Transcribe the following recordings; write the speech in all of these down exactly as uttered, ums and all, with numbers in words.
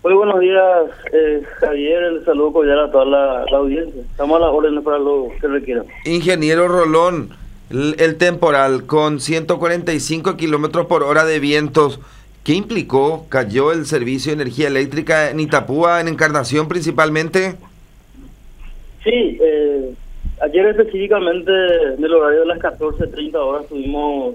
Muy buenos días, eh, Javier, el saludo cordial a toda la, la audiencia. Estamos a las órdenes para lo que requieran. Ingeniero Rolón, el, el temporal con ciento cuarenta y cinco kilómetros por hora de vientos, ¿qué implicó? ¿Cayó el servicio de energía eléctrica en Itapúa, en Encarnación principalmente? Sí, eh, ayer específicamente en el horario de las catorce treinta horas tuvimos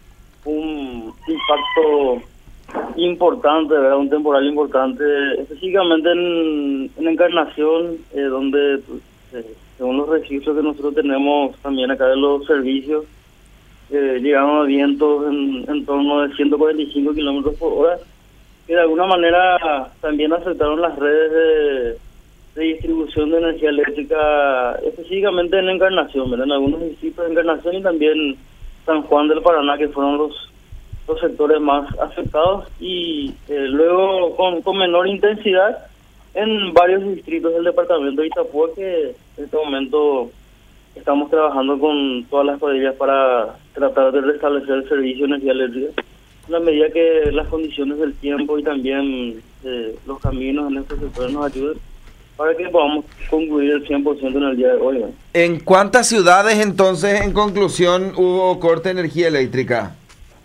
un impacto importante, ¿verdad? Un temporal importante, específicamente en, en Encarnación, eh, donde, pues, eh, según los registros que nosotros tenemos también acá de los servicios, eh, llegaron a vientos en, en torno de ciento cuarenta y cinco kilómetros por hora, que de alguna manera también afectaron las redes de, de distribución de energía eléctrica, específicamente en Encarnación, ¿verdad? En algunos distritos de Encarnación y también San Juan del Paraná, que fueron los los sectores más afectados, y eh, luego con, con menor intensidad en varios distritos del departamento de Itapúa, que en este momento estamos trabajando con todas las cuadrillas para tratar de restablecer el servicio de energía eléctrica, en la medida que las condiciones del tiempo y también eh, los caminos en estos sectores nos ayuden para que podamos concluir el cien por ciento en el día de hoy, ¿no? ¿En cuántas ciudades entonces, en conclusión, hubo corte de energía eléctrica?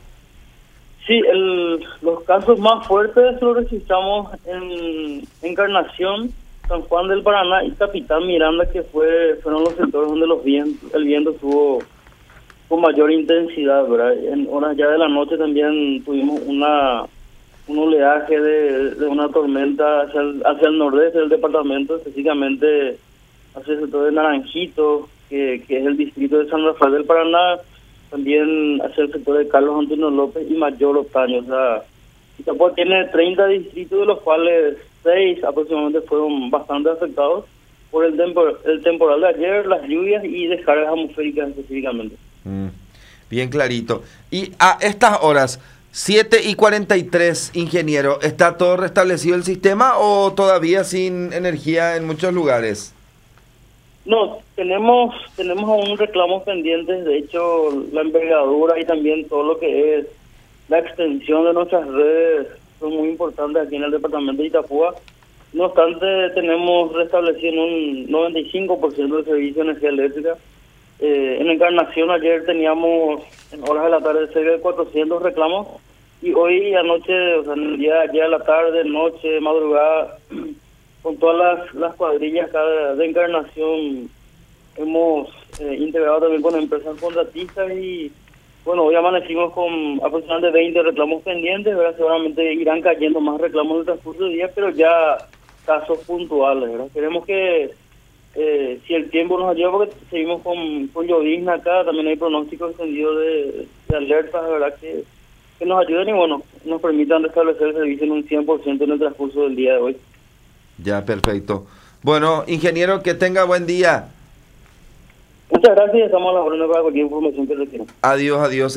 Sí, el, los casos más fuertes los registramos en Encarnación, San Juan del Paraná y Capitán Miranda, que fue fueron los sectores donde los vientos, el viento estuvo con mayor intensidad, ¿verdad? En horas ya de la noche también tuvimos una un oleaje de, de una tormenta hacia el, hacia el nordeste del departamento, específicamente hacia el sector de Naranjito, que, que es el distrito de San Rafael del Paraná, también hacia el sector de Carlos Antonio López y Mayor Otaño. O sea, Itapúa tiene treinta distritos, de los cuales seis aproximadamente fueron bastante afectados por el, tempor el temporal de ayer, las lluvias y descargas atmosféricas específicamente. Mm, bien clarito. Y a estas horas, siete y cuarenta y tres, ingeniero, ¿está todo restablecido el sistema o todavía sin energía en muchos lugares? No, tenemos tenemos aún reclamos pendientes. De hecho, la envergadura y también todo lo que es la extensión de nuestras redes son muy importantes aquí en el departamento de Itapúa. No obstante, tenemos restablecido un noventa y cinco por ciento del servicio de energía eléctrica. Eh, en Encarnación ayer teníamos en horas de la tarde cerca de cuatrocientos reclamos, y hoy anoche, o sea, en el día de ayer a la tarde, noche, madrugada, con todas las, las cuadrillas acá de, de Encarnación, hemos eh, integrado también con empresas contratistas y, bueno, hoy amanecimos con aproximadamente veinte reclamos pendientes, ¿verdad? Seguramente irán cayendo más reclamos en el transcurso del día, pero ya casos puntuales, ¿verdad? Queremos que, eh, si el tiempo nos ayuda, porque seguimos con, con llovizna acá, también hay pronósticos extendidos de, de alertas, ¿verdad? Que, que nos ayuden y, bueno, nos permitan restablecer el servicio en un cien por ciento en el transcurso del día de hoy. Ya, perfecto. Bueno, ingeniero, que tenga buen día. Muchas gracias y estamos a la orden para cualquier información que requieran. Adiós, adiós.